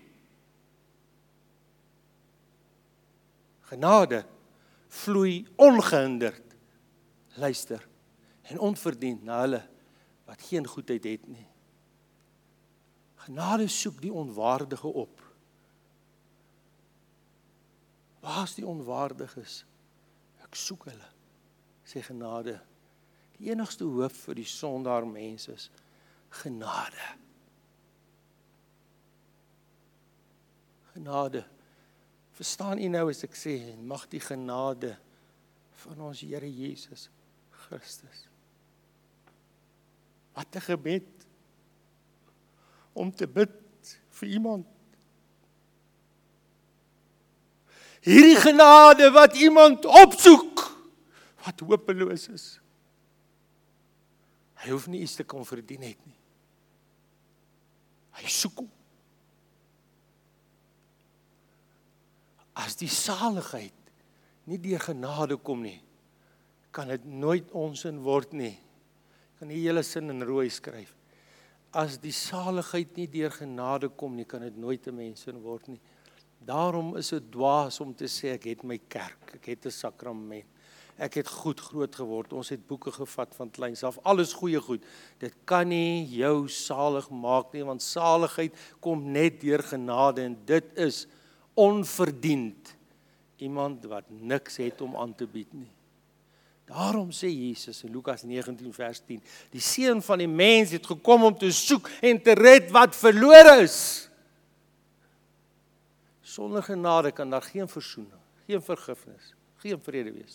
Genade vloei ongehinderd, luister, en onverdiend na hulle wat geen goedheid het nie. Genade soek die onwaardige op. Waar is die onwaardiges? Ek soek hulle, sê genade. Die enigste hoop vir die sondaar mens is genade. Genade. Verstaan u nou as ek sê, mag die genade van ons Here Jesus Christus. Wat 'n gebed om te bid vir iemand. Hierdie genade wat iemand opsoek, wat hopeloos is. Hy hoef nie iets te kon verdien het nie. Hy soek hom. As die saligheid nie deur genade kom nie, kan dit nooit ons sin word nie. Ek kan die hele sin in rooi skryf. As die saligheid nie deur genade kom nie, kan dit nooit 'n mens sin word nie. Daarom is dit dwaas om te sê ek het my kerk, ek het 'n sakrament. Ek het goed groot geword. Ons het boeke gevat van kleins af, alles goeie goed. Dit kan nie jou salig maak nie, want saligheid kom net deur genade en dit is onverdiend. Iemand wat niks het om aan te bied nie. Daarom sê Jesus in Lukas negentien vers tien, die seun van die mens het gekom om te soek en te red wat verlore is. Sonder genade kan daar geen versoening, geen vergifnis, geen vrede wees.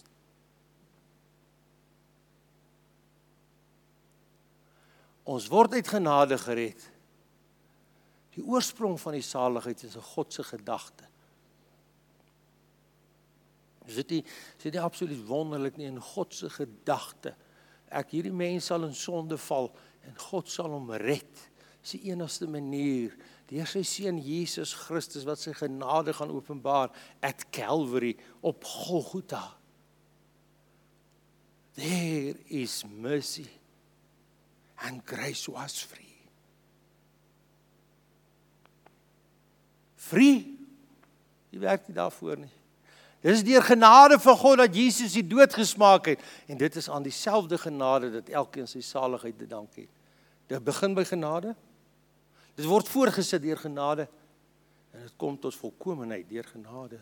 Ons word uit genade gered. Die oorsprong van die saligheid is 'n God se gedagte. Is dit nie, is dit nie absoluut wonderlik nie, in God se gedagte. Ek hierdie mens sal in sonde val en God sal hom red. Dis die enigste manier, deur sy seun Jesus Christus wat sy genade gaan openbaar at Calvary op Golgotha. There is mercy and grace was free. Free? Die werk nie daarvoor nie. Dit is deur genade van God dat Jesus die dood gesmaak het. En dit is aan dieselfde genade dat elkeen sy saligheid te dank het. Dit begin by genade. Dit word voorgesit deur genade en dit kom tot volkomenheid deur genade.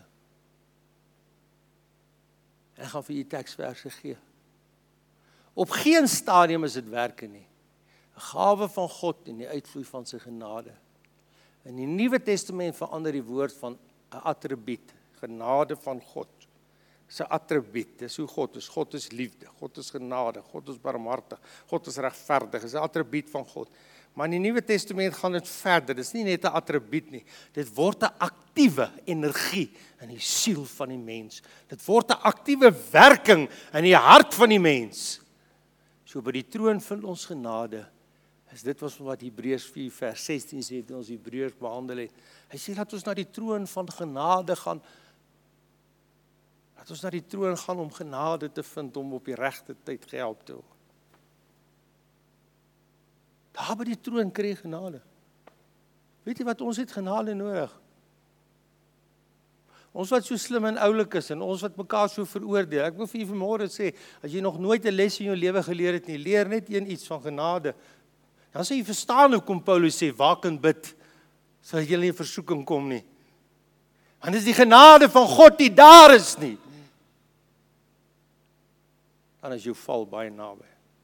En ek gaan vir julle teksverse gee. Op geen stadium is dit werke nie. 'n Gawe van God en die uitvloei van sy genade. In die Nuwe Testament verander die woord van 'n attribuut, genade van God. Dis 'n attribuut, dis hoe God is. God is liefde, God is genade, God is barmhartig, God is regverdig, dis 'n attribuut van God. Maar in die Nuwe Testament gaan dit verder, dis nie net 'n attribuut nie. Dit word 'n aktiewe energie in die siel van die mens. Dit word 'n aktiewe werking in die hart van die mens. So by die troon vind ons genade. Is dit was wat Hebreërs vier vers sestien sê, toe ons Hebreërs behandel het. Hy sê dat ons na die troon van genade gaan. Dat ons na die troon gaan om genade te vind, om op die regte tyd gehelp te word. Daar by die troon kry jy genade. Weet jy wat, ons het genade nodig. Ons wat so slim en oulik is, en ons wat mekaar so veroordeel. Ek wil vir jy vanmôre sê, as jy nog nooit 'n les in jou lewe geleer het nie, leer net een iets van genade. Dan sal jy verstaan hoe kom Paulus sê, waak en bid, sal jy nie in versoeking kom nie. Want dis die genade van God die daar is nie. Dan is jou val baie naby.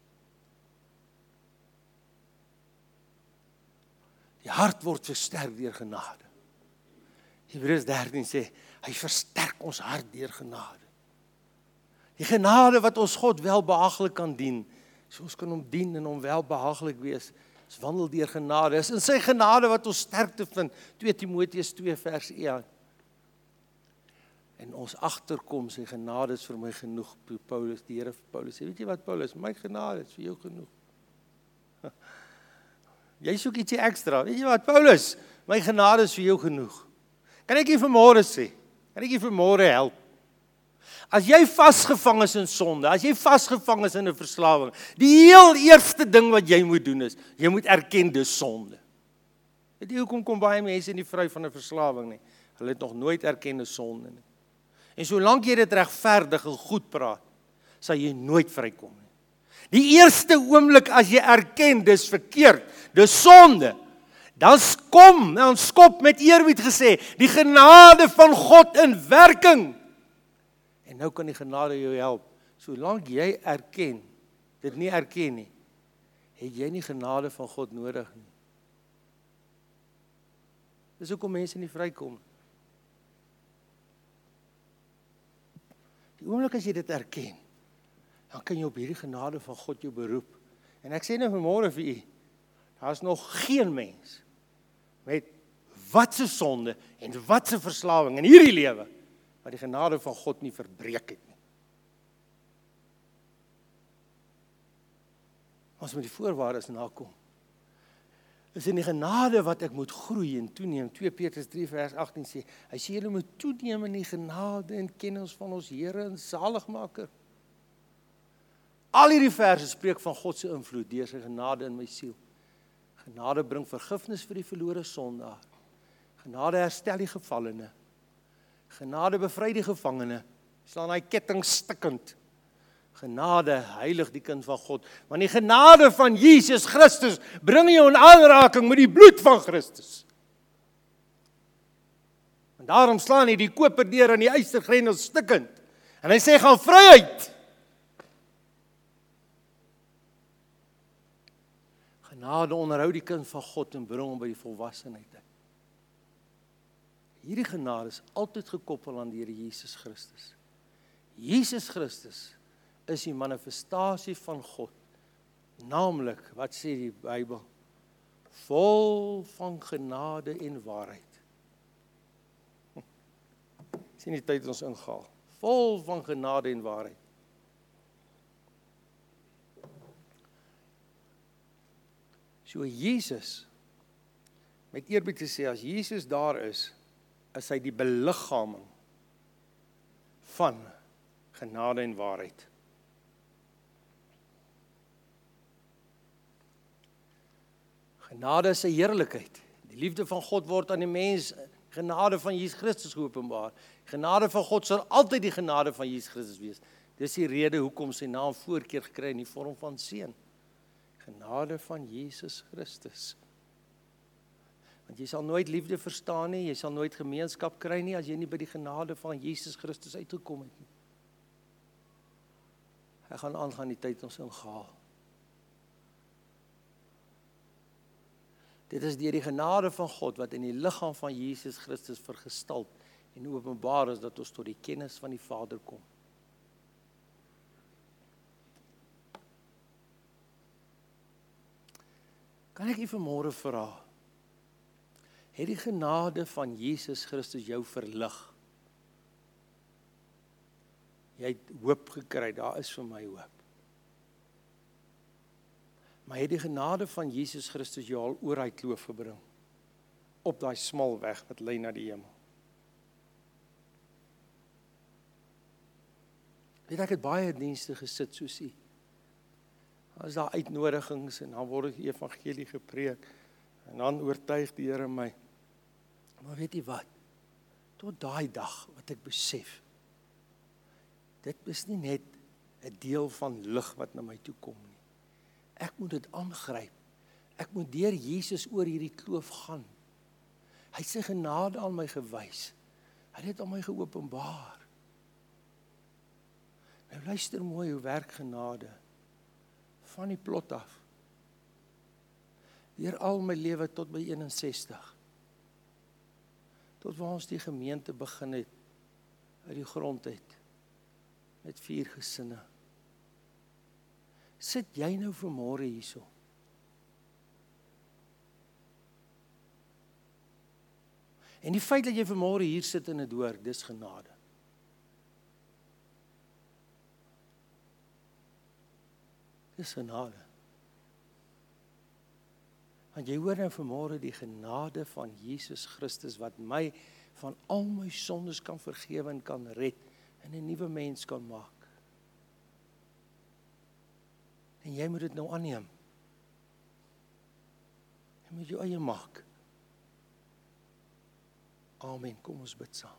Die hart word versterk deur genade. Hebreërs dertien sê, hy versterk ons hart deur genade. Die genade wat ons God welbehaaglik kan dien, so ons kan hom dien en hom welbehaaglik wees, is wandel deur genade. Is in sy genade wat ons sterkte vind, twee Timoteus twee vers een. En ons agterkom, sy genade is vir my genoeg, Paulus, die Here vir Paulus sê, weet jy wat Paulus, my genade is vir jou genoeg. Jy soek ietsie ekstra, weet jy wat Paulus, my genade is vir jou genoeg. Kan ek jy vanmôre sê, kan ek jy vanmôre help? As jy vasgevang is in sonde, as jy vasgevang is in 'n verslawing, die heel eerste ding wat jy moet doen is, jy moet erken dis sonde. Weet jy hoekom kom baie mense nie vry van 'n verslawing nie? Hulle het nog nooit erken dis sonde nie. En solank jy dit regverdig en goed praat, sal jy nooit vrykom nie. Die eerste oomblik as jy erken dis verkeerd, dis sonde, dan kom, dan skop met eerbied gesê, die genade van God in werking. En nou kan die genade jou help. Solank jy erken, dit nie erken nie, het jy nie genade van God nodig nie. Dis hoekom mense nie vrykom. Die oomblik as jy dit erken, dan kan jy op hierdie genade van God jou beroep. En ek sê nou vanmôre vir u, daar is nog geen mens met watse sonde en watse verslawing in hierdie lewe wat die genade van God nie verbreek het nie. Ons moet die voorwaardes nakom. Is in die genade wat ek moet groei en toeneem. twee Petrus drie vers agttien sê, hy sê julle moet toeneem in die genade en kennis van ons Here en Saligmaker. Al hierdie verse spreek van God se invloed deur sy genade in my siel. Genade bring vergifnis vir die verlore sondaar. Genade herstel die gevallene. Genade bevry die gevangene. Slaan hy ketting stikkend. Genade heilig die kind van God. Want die genade van Jesus Christus bring jou in aanraking met die bloed van Christus. En daarom slaan hy die koperdeur aan die ystergrendel stikkend. En hy sê, gaan vryheid. Genade onderhou die kind van God en bring hom by die volwassenheid. Hierdie genade is altyd gekoppel aan die Here Jesus Christus. Jesus Christus is die manifestasie van God. Naamlik, wat sê die Bybel? Vol van genade en waarheid. Sien die tyd ons ingehaal. Vol van genade en waarheid. So Jesus, met eerbied te sê, as Jesus daar is, is hy die beliggaaming van genade en waarheid. Genade is sy heerlikheid. Die liefde van God word aan die mens, genade van Jesus Christus geopenbaar. Genade van God sal altyd die genade van Jesus Christus wees. Dis die rede hoekom sy naam voorkeur gekry in die vorm van seun. Genade van Jesus Christus. Want jy sal nooit liefde verstaan nie, jy sal nooit gemeenskap kry nie, as jy nie by die genade van Jesus Christus uitgekom het nie. Hy gaan aangaan die tyd ons ingehaal. Dit is deur die genade van God, wat in die liggaam van Jesus Christus vergestalt en openbaar is, dat ons tot die kennis van die Vader kom. Kan ek u vanmôre vra, het die genade van Jesus Christus jou verlig? Jy het hoop gekry, daar is vir my hoop. Maar het die genade van Jesus Christus jou al oor hy kloof gebring? Op daai smal weg wat lei na die hemel? Weet ek het baie dienste gesit soos u. As daar uitnodigings en dan word die evangelie gepreek en dan oortuig die Here my. Maar weet jy wat? Tot daai dag wat ek besef, dit is nie net 'n deel van lig wat na my toe kom nie. Ek moet dit aangryp. Ek moet deur Jesus oor hierdie kloof gaan. Hy het sy genade aan my gewys. Hy het dit aan my geopenbaar. Nou luister mooi hoe werk genade. Van die plot af. Deur al my lewe tot by eenensestig. Tot waar ons die gemeente begin het, uit die grond uit, met vier gesinne. Sit jy nou vanmôre hierso? En die feit dat jy vanmôre hier sit en dit hoor, dis genade. Dis genade. Want jy hoor nou vanmôre die genade van Jesus Christus wat my van al my sondes kan vergewe en kan red en 'n nuwe mens kan maak. En jy moet dit nou aanneem. Jy moet jou eie maak. Amen. Kom ons bid saam.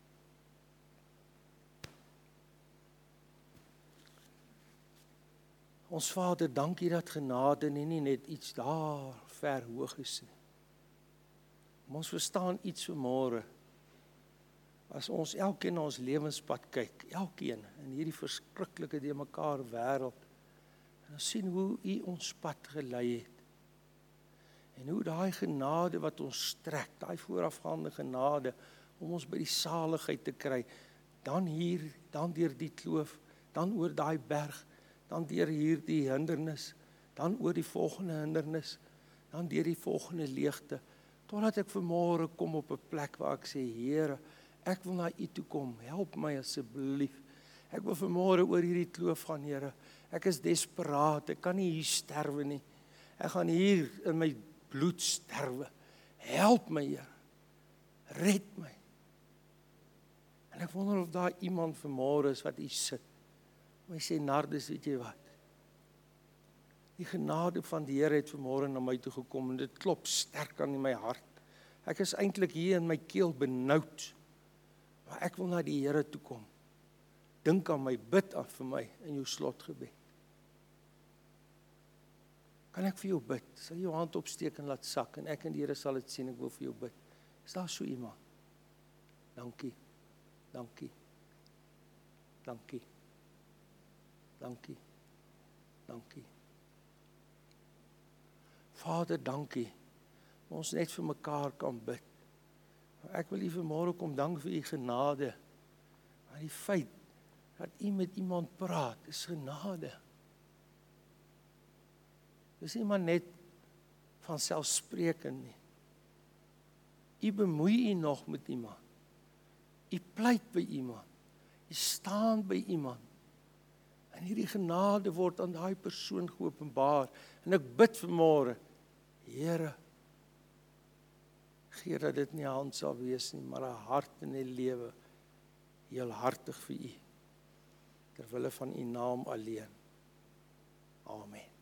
Ons Vader, dankie dat genade nie, nie net iets daar ver hoog is nie. Ons verstaan iets vanmôre. As ons elkeen na ons lewenspad kyk, elkeen in hierdie verskriklike de mekaar wêreld, en ons sien hoe U ons pad gelei het. En hoe daai genade wat ons strek, daai voorafgaande genade om ons by die saligheid te kry, dan hier, dan deur die kloof, dan oor daai berg, dan deur hierdie hindernis, dan oor die volgende hindernis, dan deur die volgende leegte, totdat ek vanmôre kom op 'n plek waar ek sê, Here, ek wil na U toe kom, help my asseblief. Ek wil vanmôre oor hierdie kloof gaan, Here. Ek is desperaat, ek kan nie hier sterwe nie. Ek gaan hier in my bloed sterwe. Help my, Here. Red my. En ek wonder of daar iemand vanmôre is wat hier sit. My sê, Nardus, weet jy wat? Die genade van die Here het vanmôre na my toe gekom en dit klop sterk aan in my hart. Ek is eintlik hier in my keel benoud. Maar ek wil na die Here toe kom. Dink aan my, bid af vir my in jou slotgebed. Kan ek vir jou bid? Sal jy jou hand opsteek en laat sak en ek en die Here sal dit sien, ek wil vir jou bid. Is daar so iemand? Dankie. Dankie. Dankie. Dankie. Dankie. Vader, dankie. Ons net vir mekaar kan bid. Ek wil U vanmôre kom dank vir U genade. Maar die feit dat U met iemand praat, is genade. Dis nie maar net van selfsprekend nie. U bemoei U nog met iemand. U pleit by iemand. U staan by iemand. En hierdie genade word aan daai persoon geopenbaar. En ek bid vanmôre, Here, gee dat dit nie 'n hand sal wees nie, maar 'n hart en 'n lewe, heel hartig vir U, ter wille van U naam alleen. Amen.